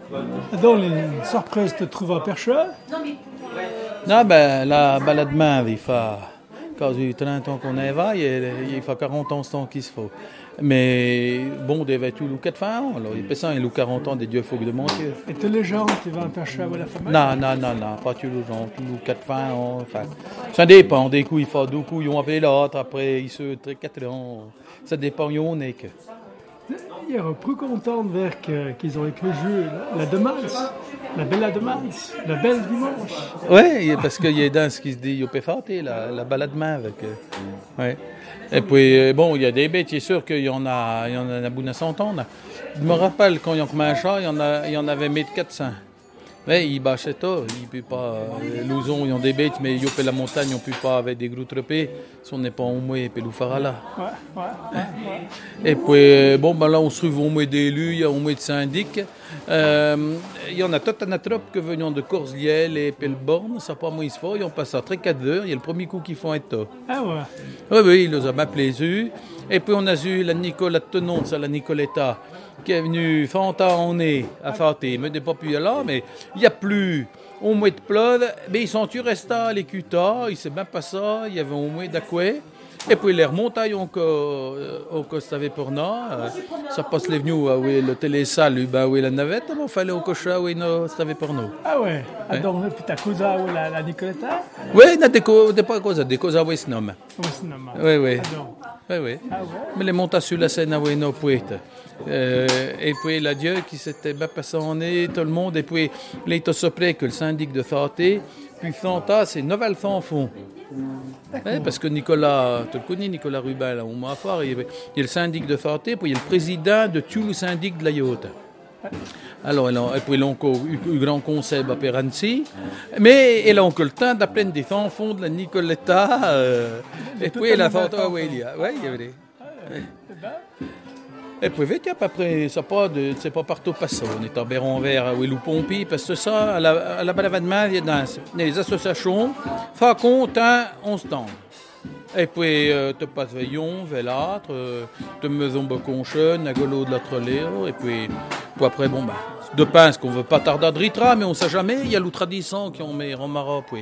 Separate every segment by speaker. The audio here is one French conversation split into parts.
Speaker 1: Donc, les surprises te trouvent à Percheux.
Speaker 2: Non, ben, la balade main, il fait, quand il y a 30 ans qu'on y va, il fait 40 ans ce temps qu'il se faut. Mais bon, des vêtus ou 4 ans, alors il peut ça, il a 40 ans des dieux fougues de Montieu.
Speaker 1: Et tous les gens, tu vas à Percheux à la famille?
Speaker 2: Non, pas tous les gens, tous les 4 ans, enfin, ça dépend, des coups, il faut 2 coups, ils ont appelé l'autre, après, ils se 4 ans, ça dépend, ils ont que.
Speaker 1: Il est plus content de voir qu'ils ont écrit la Demance, la Bella Demance, la Belle Dimanche.
Speaker 2: Oui, parce qu'il y a dans ce qui se dit, il peut faire la balade main avec. Ouais. Et puis, bon, il y a des bêtes, c'est sûr qu'il y en a bout de 100 ans. Je me rappelle quand ils ont commencé un chat, il y en avait 1400. Mais ils bâchaient tout, ils ne peuvent pas. L'ouzon, ils ont des bêtes, mais ils ont la montagne, ils ne peuvent pas avec des gros trepés. Si on n'est pas au moins, ils peuvent faire là.
Speaker 1: Ouais.
Speaker 2: Et puis, bon, ben là, on se trouve au moins d'élus, il y a au moins de syndics. Il y en a tout un trop que venant de Corse-Liel et Pelleborne, ça pas moins ils se font, ils ont passé à très 4 heures, il y a le premier coup qu'ils font être.
Speaker 1: Ah ouais.
Speaker 2: Oui, ils nous ont appelé. Et puis on a eu la Nicolas Tenon, ça la Nicoletta, qui est venue Fanta en nez à Faté, mais des pas plus là, mais il n'y a plus. Au moins de pleuve, mais ils sont restés à l'écuta, il s'est bien passé ça, il y avait au moins d'acoué. Et puis les remontailles au Costavé pour nous, ça passe les venus où le télésalle, où la navette, mais il fallait au Cocha où il Costavé pour nous.
Speaker 1: Ah ouais. Donc puis t'as cosa où la Nicoletta?
Speaker 2: Oui, des pas cosa, des causes à Westnum.
Speaker 1: Westnum.
Speaker 2: Oui.
Speaker 1: Oui.
Speaker 2: Ah ouais. Mais les montages sur la scène à Weno Pouette. Et puis la Dieu qui s'était bien passé en nez, tout le monde, et puis les sopré que le syndic de Faté, puis Fanta, c'est Novel Fanfond. Ouais, parce que Nicolas, tu le connais, Nicolas Rubin, là, on m'a affaire, il y a le syndic de Faté, puis il y a le président de tout le syndic de la Yacht. Alors, et puis il a encore eu le grand conseil à Peranzi, mais il a encore le temps d'appeler des fanfons de la Nicoletta, et puis il a fait à Wélia. Oui, il y avait. Et puis vite, après, c'est pas partout passé. On est en Béron Vert à Willou Pompi, parce que ça, à la Balavadement, il y a dans les associations, fa compte, on se tend. Et puis, te passe veillon, velâtre, te maison boconchon, à golo de la trolléo, et puis après, bon, bah, de pince qu'on veut pas tarder de ritra, mais on sait jamais, il y a l'outre tradition qui ont mis en Maroc, oui.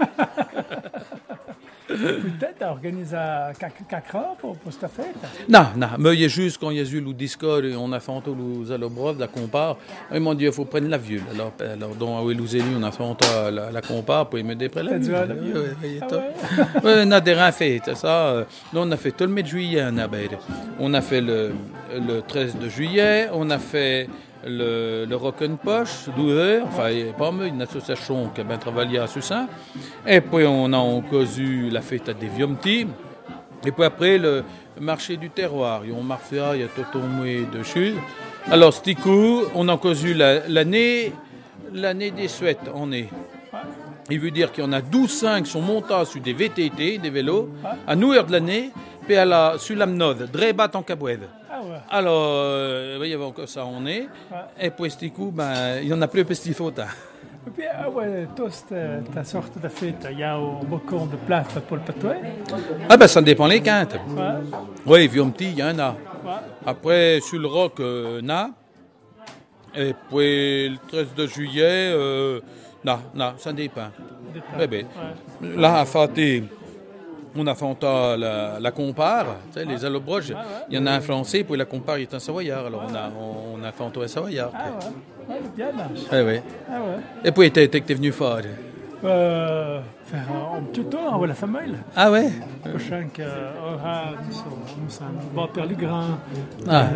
Speaker 1: Peut-être organiser Cacra pour cette fête?
Speaker 2: Non, mais il y a juste quand il y a eu le Discord, on a fait un tour aux Alobrov, la compare. Ils m'ont dit il faut prendre la vieux. Alors dans les élus, on a fait un tour la compare, puis ils me déprennent la vieux. Oui, on a des reins faits, ça. Nous, on a fait tout le mois de juillet en Abeille. On a fait le 13 de juillet, on a fait le Rock'n'Poche, 12 heures, enfin, il y a pas mal, une association qui a bien travaillé à ça. Et puis, on a encore eu la fête à des Viomti. Et puis après, le marché du terroir. On marché, il y a tout au moins de choses. Alors, ce coup, on a encore eu l'année des Suètes en est. Il veut dire qu'il y en a 12-5 qui sont montés sur des VTT, des vélos, à nous heure de l'année, puis sur la Mnode, Drébat en Cabouève. Alors, il y avait encore ça en est. Et puis, ce coup, il n'y en a plus parce qu'il faut.
Speaker 1: Et puis, ta sorte de fête, il y a un bocon de place pour le patouet?
Speaker 2: Ah ben, ça dépend les quintes. Oui, Viomti, il y en a. Après, sur le rock, il y en a. Et puis, le 13 de juillet, non, ça dépend. Là, à Faté, on a fait la compare, tu sais, les allobroges. Il y en a un français, puis la compare, il est un savoyard. Alors, on a fait un tour à savoyard.
Speaker 1: Bien là.
Speaker 2: Oui. Et puis, t'es venu faire?
Speaker 1: Faire un petit tour à la famille.
Speaker 2: Ah ouais?
Speaker 1: Prochain que nous sommes bas per les grands. La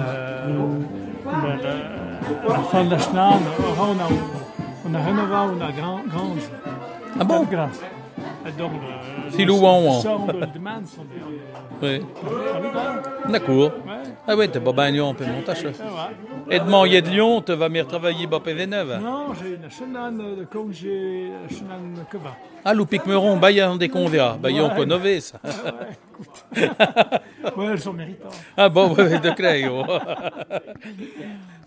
Speaker 1: fin de la chenane, on a rénové, on a grand.
Speaker 2: Ah bon?
Speaker 1: Donc,
Speaker 2: Filouan.
Speaker 1: Oui.
Speaker 2: D'accord. Ah ouais, t'es pas bien Lyon, on peut monter ça. Edmond, il y a de Lyon, tu vas venir travailler à PV9?
Speaker 1: Non, j'ai une chenane de congé, une chenane de Keva.
Speaker 2: Ah, Loupic Meuron, il y a des conviats. Il y a encore nové, ça.
Speaker 1: Ouais, elles sont méritantes.
Speaker 2: Ah bon, de créer.